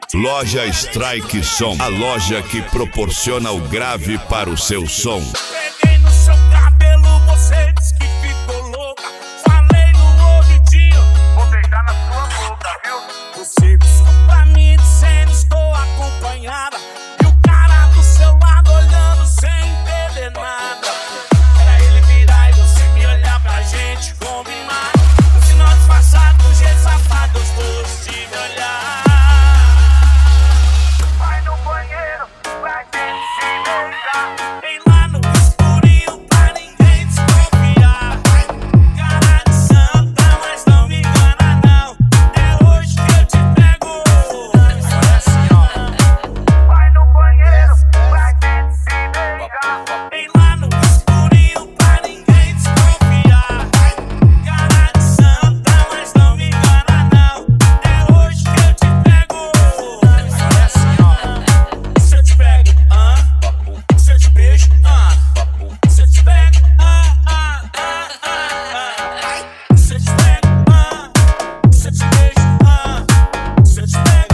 Loja Strike Som, a loja que proporciona o grave para o seu som. Peguei no seu cabelo, você disse que ficou louca. Falei no ouvidinho, vou beijar na sua boca, viu? Você piscou pra mim dizendo estou acompanhada, e o cara do seu lado olhando sem entender nada. Era ele virar e você me olhar pra gente combinar. No final disfarçado, do jeito safado, gostoso de me olhar. Vai no banheiro, vai ter que se beijar. Vem lá no escurinho pra ninguém desconfiar. Cara de santa, mas não me engana não. É hoje que eu te pego. Agora é assim, ó. Vai no banheiro, vai ter que se beijar. Vem lá no escurinho pra ninguém desconfiar. Cara de santa, mas não me engana não. É hoje que eu te pego. Agora é assim, ó. Se eu te pego, se eu te beijo, se eu te pego, se eu te pego, se eu te beijo, se eu te pego,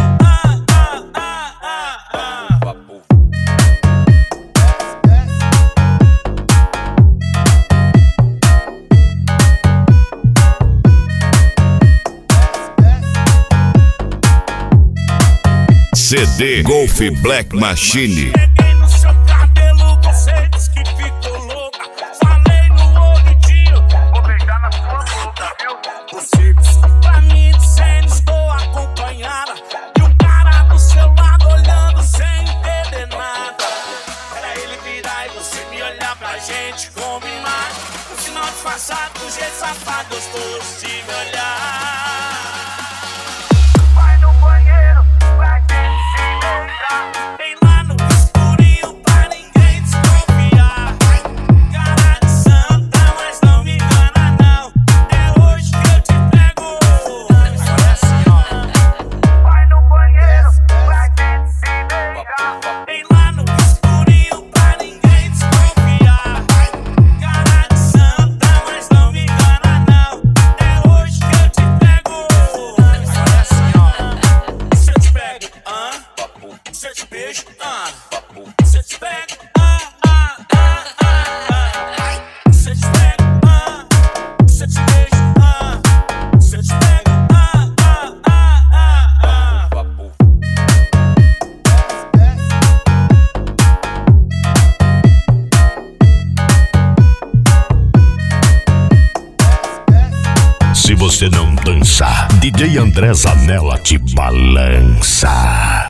CD Golf Black Machine. Peguei no seu cabelo, você disse que ficou louca. Falei no ouvidinho, vou beijar na sua boca, viu? Você piscou pra mim dizendo estou acompanhada, e o cara do seu lado olhando sem entender nada. Era ele virar e você me olhar pra gente combinar. No final disfarçado, do jeito safado, gostoso de me olhar. Vai no banheiro, vai ter que se beijar. Vem lá no escurinho pra ninguém desconfiar. Cara de santa, mas não me engana não. É hoje que eu te pego. Agora é assim, ó. Vai no banheiro, vai ter que se beijar. Vem lá no escurinho pra ninguém desconfiar. Cara de santa, mas não me engana não. É hoje que eu te pego. Agora é assim, ó. Se eu te pego, se eu te beijo, se eu te pego, se eu te pego, se eu te beijo, se eu te pego, Se você não dançar, DJ André Zanella te balança.